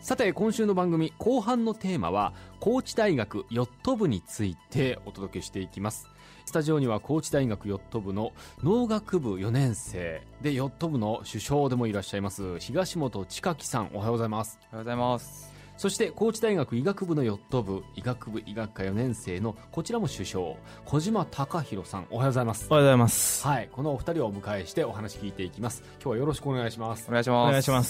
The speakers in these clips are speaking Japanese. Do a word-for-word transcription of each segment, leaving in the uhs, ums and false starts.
さて今週の番組後半のテーマは高知大学ヨット部についてお届けしていきます。スタジオには高知大学ヨット部の農学部よねん生でヨット部の主将でもいらっしゃいます東本千佳樹さん、おはようございます。 おはようございます。 そして高知大学医学部のヨット部医学部医学科よねん生のこちらも主将小島貴弘さん、おはようございます。 おはようございます。 はい、このお二人をお迎えしてお話聞いていきます。今日はよろしくお願いします。 お願いします。 お願いします。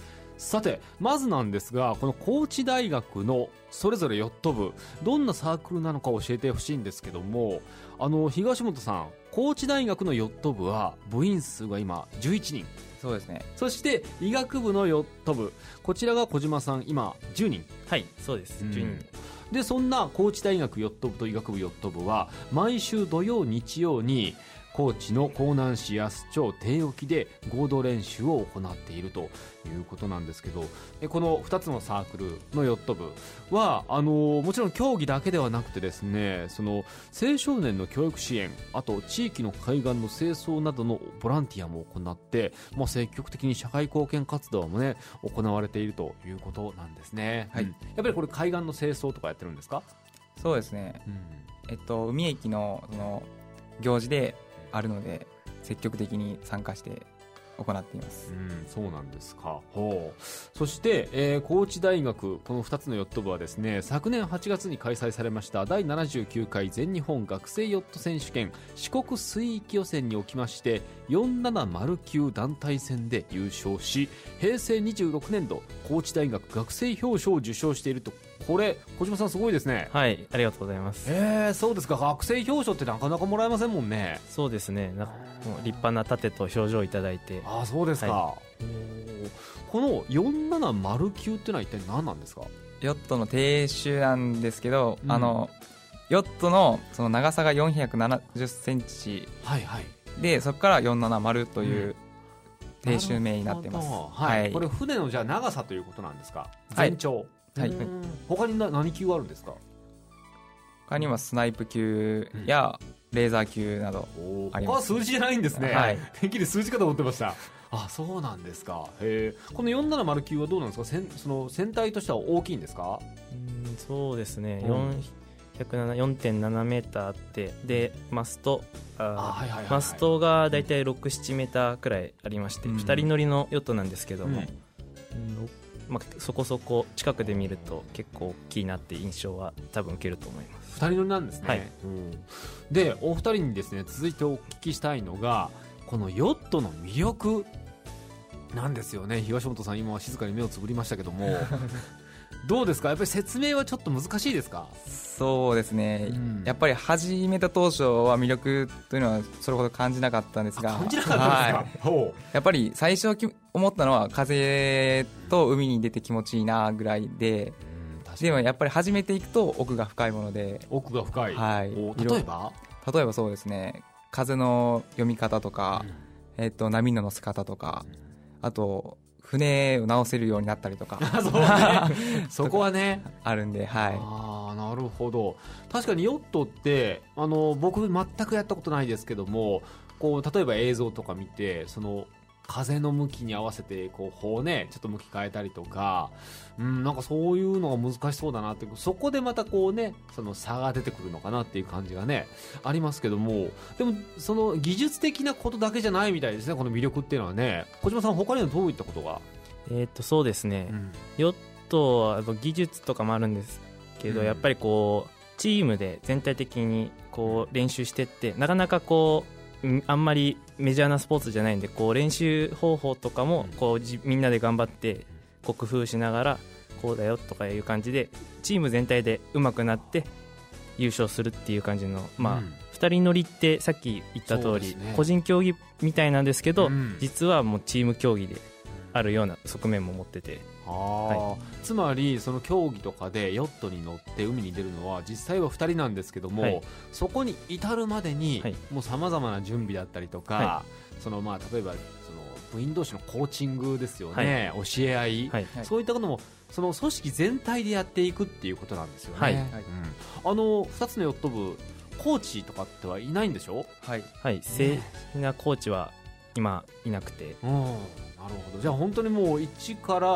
さてまずなんですが、この高知大学のそれぞれヨット部どんなサークルなのか教えてほしいんですけども、あの東本さん、高知大学のヨット部は部員数が今じゅういちにん。 そうですね。 そして医学部のヨット部、こちらが小島さん今じゅうにん。 はい、そうです、 うん、 じゅうにんで、そんな高知大学ヨット部と医学部ヨット部は毎週土曜日曜に高知の香南市安町定沖で合同練習を行っているということなんですけど、このふたつのサークルのヨット部はあのもちろん競技だけではなくてですね、その青少年の教育支援、あと地域の海岸の清掃などのボランティアも行って、まあ、積極的に社会貢献活動もね行われているということなんですね、 はい。 うん、やっぱりこれ海岸の清掃とかやってるんですか？ そうですね、 うん、 えっと海駅のその行事であるので積極的に参加して行っています。 うん、そうなんですか。ほう。そして、えー、高知大学このふたつのヨット部はですね、昨年はちがつに開催されましただいななじゅうきゅうかい全日本学生ヨット選手権四国水域予選におきましてよんななまるきゅう団体戦で優勝し、平成にじゅうろくねんど高知大学学生表彰を受賞していると。これ小島さんすごいですね。 はい、ありがとうございます。 えー、そうですか。学生表彰ってなかなかもらえませんもんね。 そうですね、なもう立派な盾と表情をいただいて。 ああ、そうですか、 はこのよんななまるきゅうってのは一体何なんですか？ ヨットの停止なんですけど、 うん、 あのヨットのその長さがよんひゃくななじゅっセンチ、 はいはい、 でそこからよんななまるという停止名になってます。 はいはい、これ船のじゃあ長さということなんですか？全長、 はい、 他に何級あるんですか？ 他にはスナイプ級やレーザー級などあります。 他は数字じゃないんですね。 はい、 てっきり数字かと思ってました。あ、そうなんですか。へえ。このよんななまるきゅうはどうなんですか？船その船体としては大きいんですか？ うん、そうですね、 うん、 よんてんななメーターあって、でマストあ、はいはいはいはい、マストがだいたいろく、ななメーターくらいありまして、うん、ふたり乗りのヨットなんですけども、うんうん、まあ、そこそこ近くで見ると結構大きいなって印象は多分受けると思います。 ふたり乗りなんですね、 はい、 うん、でお二人にですね続いてお聞きしたいのがこのヨットの魅力なんですよね。東本さん今は静かに目をつぶりましたけどもどうですか？やっぱり説明はちょっと難しいですか？ そうですね、うん、やっぱり始めた当初は魅力というのはそれほど感じなかったんですが。 感じなかったんですか？はい、 やっぱり最初思ったのは風と海に出て気持ちいいなぐらいで、うん、でもやっぱり始めていくと奥が深いもので。 奥が深い、 はい、 例えば例えばそうですね、風の読み方とか、うん、えー、と波の乗せ方とか、うん、あと船を直せるようになったりとかそう、ね、そこはねあるんで、はい、 あ、なるほど。確かにヨットってあの僕全くやったことないですけども、こう例えば映像とか見てその風の向きに合わせてこう砲ねちょっと向き変えたりとか、うん、なんかそういうのが難しそうだなって、そこでまたこうねその差が出てくるのかなっていう感じがねありますけども、でもその技術的なことだけじゃないみたいですね、この魅力っていうのはね。小島さん他にはどういったことが？ えー、とそうですね、うん、ヨットは技術とかもあるんですけど、うん、やっぱりこうチームで全体的にこう練習してって、なかなかこうあんまりメジャーなスポーツじゃないんで、こう練習方法とかもこうじみんなで頑張ってこう工夫しながらこうだよとかいう感じでチーム全体で上手くなって優勝するっていう感じの、まあ、うん、ふたり乗りってさっき言った通り、ね、個人競技みたいなんですけど、うん、実はもうチーム競技であるような側面も持ってて、 あ、はい、つまりその競技とかでヨットに乗って海に出るのは実際はふたりなんですけども、はい、そこに至るまでにさまざまな準備だったりとか、はい、そのまあ例えばその部員同士のコーチングですよね、はい、教え合い、はい、そういったこともその組織全体でやっていくっていうことなんですよね、はい、うん、あのふたつのヨット部コーチとかってはいないんでしょ？ はい、はい、正式なコーチは今いなくて、 うん、なるほど。じゃあ本当にもう一から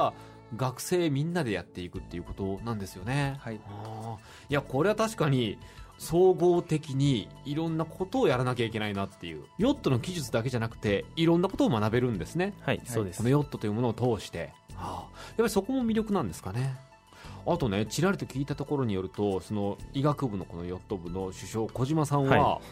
学生みんなでやっていくっていうことなんですよね。 はい、 あいやこれは確かに総合的にいろんなことをやらなきゃいけないなっていう、ヨットの技術だけじゃなくていろんなことを学べるんですね。 はい、そうです。 このヨットというものを通して、はあ、やっぱりそこも魅力なんですかね。あとね、ちらりと聞いたところによると、その医学部のこのヨット部の主将小島さんは、はい、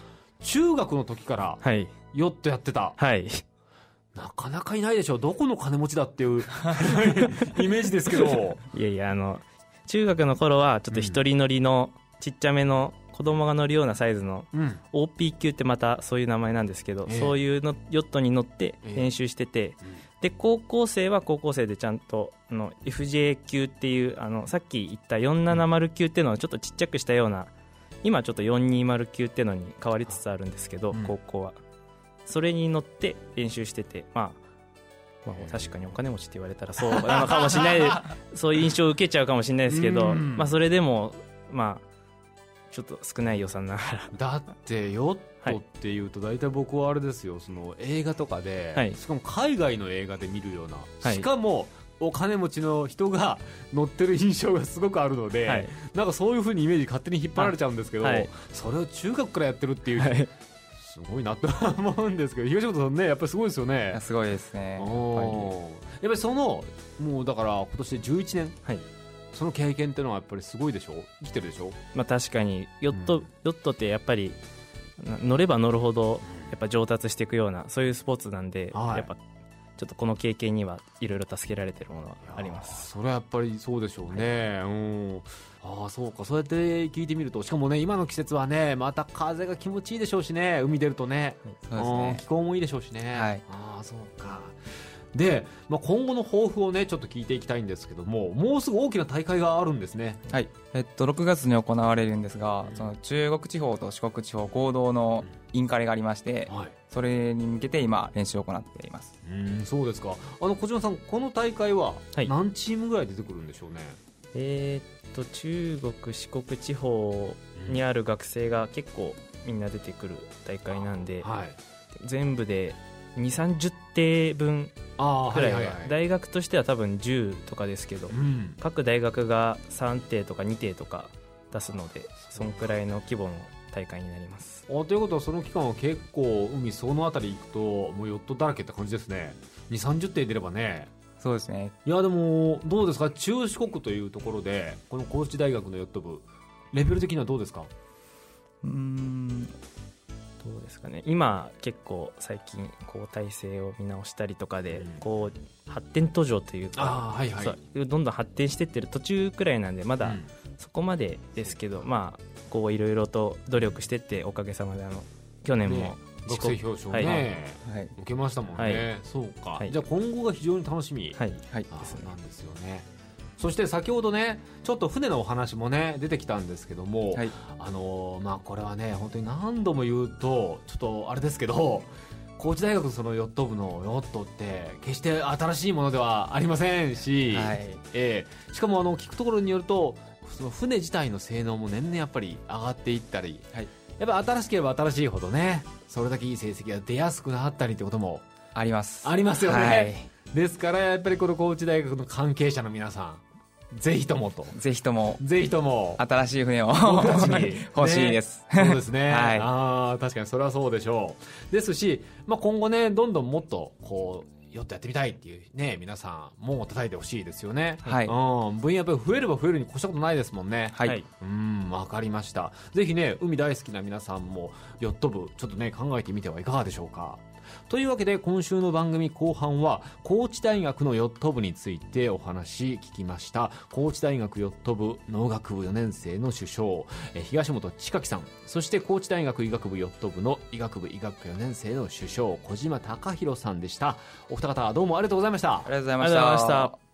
中学の時からヨットやってた、 はい、 なかなかいないでしょ。どこの金持ちだっていうイメージですけどいやいや、あの中学の頃はちょっと一人乗りのちっちゃめの子供が乗るようなサイズの オーピー 級ってまたそういう名前なんですけど、うん、そういうのヨットに乗って練習してて、えーうん、で高校生は高校生でちゃんとあの エフジェー 級っていうあのさっき言ったよんななまる級っていうのをちょっとちっちゃくしたような、今ちょっとよんにーまる級っていうのに変わりつつあるんですけど、うん、高校はそれに乗って練習してて、まあまあ、確かにお金持ちって言われたらそうなのかもしれないそういう印象を受けちゃうかもしれないですけど、まあ、それでもまあちょっと少ない予算ながらだってヨットっていうと大体僕はあれですよ、その映画とかで、はい、しかも海外の映画で見るような、はい、しかもお金持ちの人が乗ってる印象がすごくあるので、はい、なんかそういう風にイメージ勝手に引っ張られちゃうんですけど、はい、それを中学からやってるっていう、はい、すごいなと思うんですけど、東本さんね、やっぱりすごいですよね。 すごいですね。 やっぱりそのもうだから今年でじゅういちねん、はい、その経験っていうのはやっぱりすごいでしょ、生きてるでしょ。 まあ、確かにヨット、うん、ヨットってやっぱり乗れば乗るほどやっぱ上達していくようなそういうスポーツなんで、はい、やっぱちょっとこの経験にはいろいろ助けられてるものはあります。 それはやっぱりそうでしょうね、はい、うん、ああそうか、そうやって聞いてみると、しかもね今の季節はねまた風が気持ちいいでしょうしね、海出るとね、そうですね、気候もいいでしょうしね、はい、ああそうか。で、まあ、今後の抱負をねちょっと聞いていきたいんですけども、もうすぐ大きな大会があるんですね。 はい、えっと、ろくがつに行われるんですが、うん、その中国地方と四国地方合同のインカレがありまして、うん、はい、それに向けて今練習を行っています。 うん、そうですか。あの小島さん、この大会は何チームぐらい出てくるんでしょうね。はい、 えー、っと中国四国地方にある学生が結構みんな出てくる大会なんで、はい、全部でにじゅう、さんじゅっていぶんくらいは、はいはいはい、大学としては多分じゅうとかですけど、うん、各大学がさんていとかにていとか出すので、そのくらいの規模の大会になります。 あ、ということはその期間は結構海そのあたり行くともうヨットだらけって感じですね。にじゅう、さんじゅってい出ればね。 そうですね。 いやでもどうですか、中四国というところでこの高知大学のヨット部レベル的にはどうですか。 うーん、どうですかね。今結構最近こう体制を見直したりとかで、うん、こう発展途上というか、あ、はいはい、どんどん発展していってる途中くらいなんでまだそこまでですけど、うん、まあこういろいろと努力してっておかげさまであの去年も、ね、 学生表彰ね、はい、受けましたもんね、はい、そうか、はい、じゃあ今後が非常に楽しみ、はいはい、なんですよね。そして先ほどねちょっと船のお話もね出てきたんですけども、はい、あのまあこれはね本当に何度も言うとちょっとあれですけど、高知大学のそのヨット部のヨットって決して新しいものではありませんし、はい、えー、しかもあの聞くところによるとその船自体の性能も年々やっぱり上がっていったり、はい、やっぱ新しければ新しいほどねそれだけいい成績が出やすくなったりってこともありますありますよね、はい、ですからやっぱりこの高知大学の関係者の皆さんぜひともとぜひともぜひとも新しい船を僕たちに欲しいです、 ね、そうですね、はい、あ、確かにそれはそうでしょう。ですし、まあ、今後ねどんどんもっとこうヨットやってみたいっていうね皆さん門を叩いてほしいですよね、はい、うん、分野やっぱり増えれば増えるに越したことないですもんね。はい、うん、分かりました。ぜひね海大好きな皆さんもヨット部ちょっとね考えてみてはいかがでしょうか。というわけで今週の番組後半は高知大学のヨット部についてお話聞きました。高知大学ヨット部農学部よねん生の主将東本千佳樹さん、そして高知大学医学部ヨット部の医学部医学科よねん生の主将小島貴弘さんでした。お二方どうもありがとうございました。 ありがとうございました。